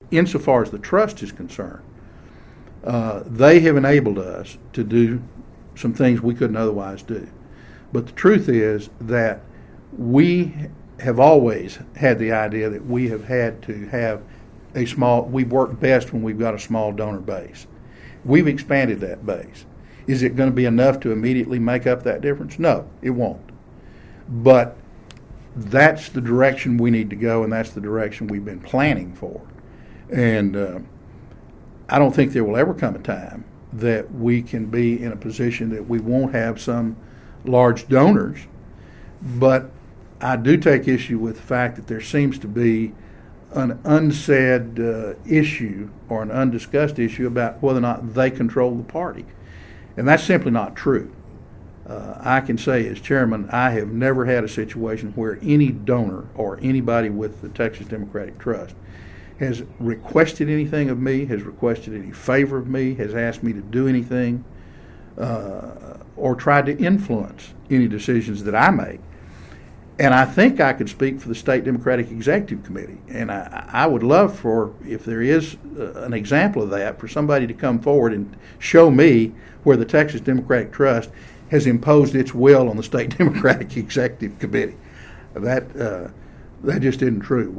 insofar as the trust is concerned, they have enabled us to do some things we couldn't otherwise do. But the truth is that we have always had the idea that we have had to have we work best when we've got a small donor base. We've expanded that base. Is it going to be enough to immediately make up that difference? No, it won't. But that's the direction we need to go, and that's the direction we've been planning for. And I don't think there will ever come a time that we can be in a position that we won't have some large donors. But I do take issue with the fact that there seems to be an unsaid issue or an undiscussed issue about whether or not they control the party. And that's simply not true. I can say as chairman, I have never had a situation where any donor or anybody with the Texas Democratic Trust has requested anything of me, has requested any favor of me, has asked me to do anything, or tried to influence any decisions that I make. And I think I could speak for the State Democratic Executive Committee. And I would love for, if there is an example of that, for somebody to come forward and show me where the Texas Democratic Trust has imposed its will on the State Democratic Executive Committee. That just isn't true.